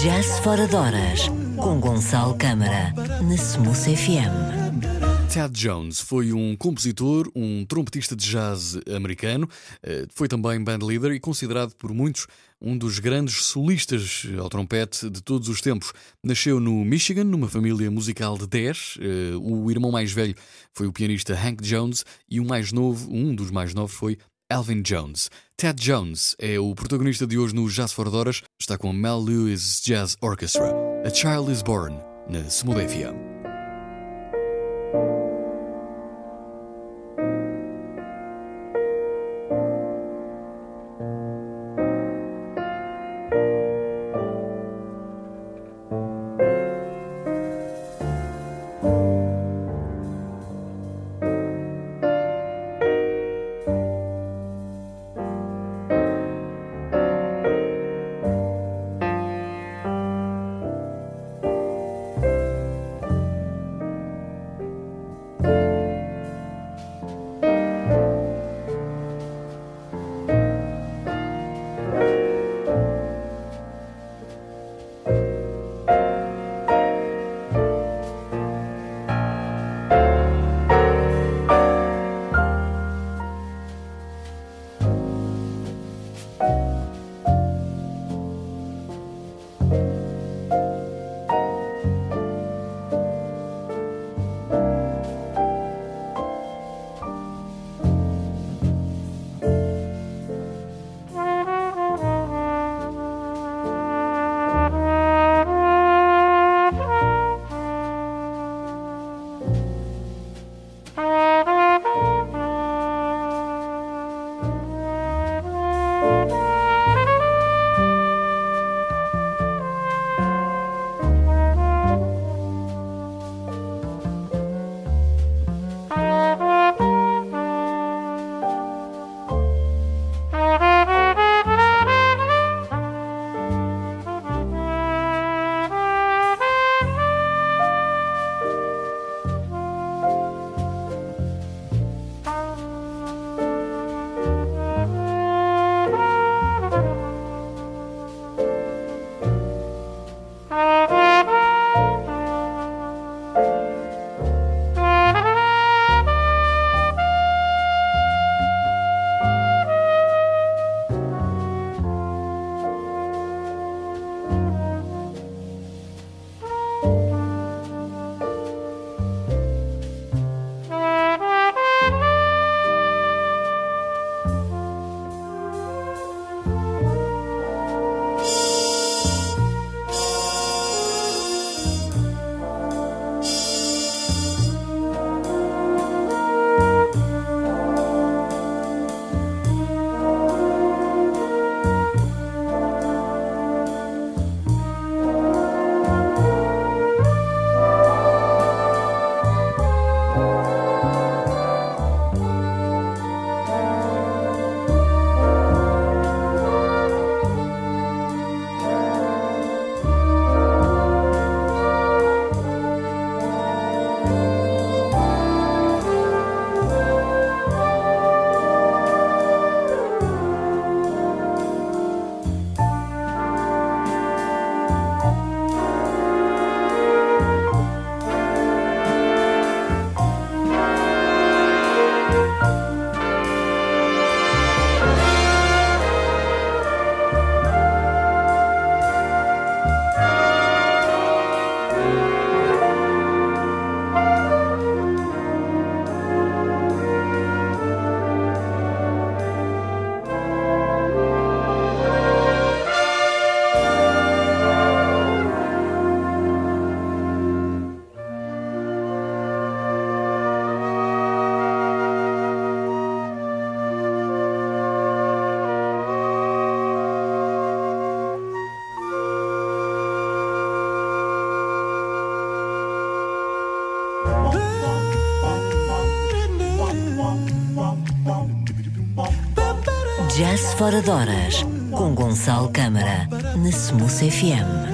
Jazz Fora de Horas, com Gonçalo Câmara, na Smooth FM. Thad Jones foi um compositor, um trompetista de jazz americano, foi também bandleader e considerado por muitos um dos grandes solistas ao trompete de todos os tempos. Nasceu no Michigan, numa família musical de 10. O irmão mais velho foi o pianista Hank Jones e o mais novo, um dos mais novos, foi Elvin Jones. Thad Jones é o protagonista de hoje no Jazz Fora de Horas. Está com a Mel Lewis Jazz Orchestra. A Child is Born, na Smooth FM. Jazz Fora de Horas, com Gonçalo Câmara, na Smooth FM.